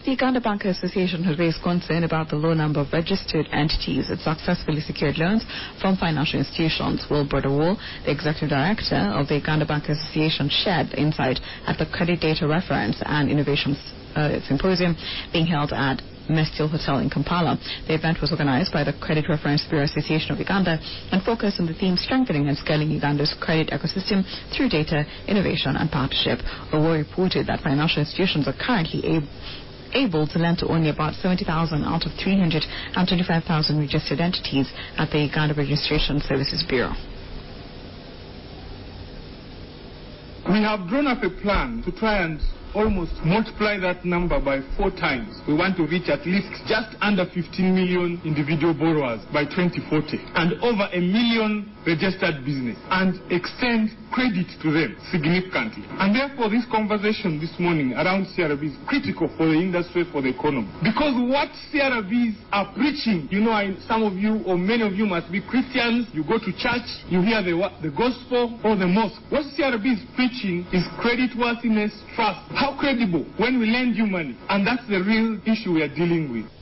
The Uganda Bankers Association has raised concern about the low number of registered entities that successfully secured loans from financial institutions. Will Brodawall, the executive director of the Uganda Bankers Association, shared the insight at the Credit Data Reference and Innovation Symposium being held at Mestil Hotel in Kampala. The event was organized by the Credit Reference Bureau Association of Uganda and focused on the theme strengthening and scaling Uganda's credit ecosystem through data, innovation and partnership. Brodawall reported that financial institutions are currently able to lend to only about 70,000 out of 325,000 registered entities at the Uganda Registration Services Bureau. We have drawn up a plan to try and almost multiply that number by 4 times. We want to reach at least just under 15 million individual borrowers by 2040 and over 1 million registered business and extend credit to them significantly. And therefore this conversation this morning around CRB is critical for the industry, for the economy. Because what CRBs are preaching, some of you or many of you must be Christians, you go to church, you hear the gospel or the mosque. What CRB is preaching is creditworthiness, trust. How credible when we lend you money? And that's the real issue we are dealing with.